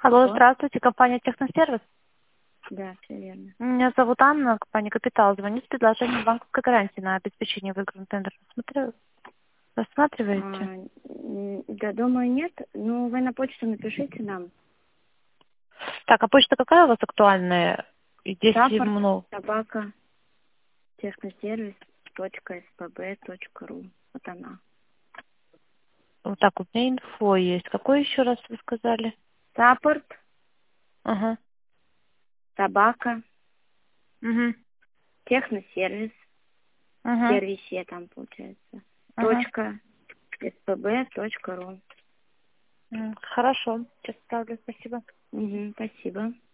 Алло, Алло? здравствуйте, компания Техносервис. Да, все верно. Меня зовут Анна, компания Капитал. Звоню с предложением банковской гарантии на обеспечение выигранного тендера. Рассматриваете? Да, думаю, нет. Ну, вы на почту напишите нам. Так, а почта какая у вас актуальная? И здесь Рапорт, много. собака, техносервис.спб.ру. Вот она. Вот так вот, у меня инфо есть. Какой еще раз вы сказали? Рапорт, Ага. собака, Угу. техносервис, Ага. сервисе там получается. Ага. .spb.ру. Хорошо. Сейчас ставлю. Спасибо. Угу, спасибо.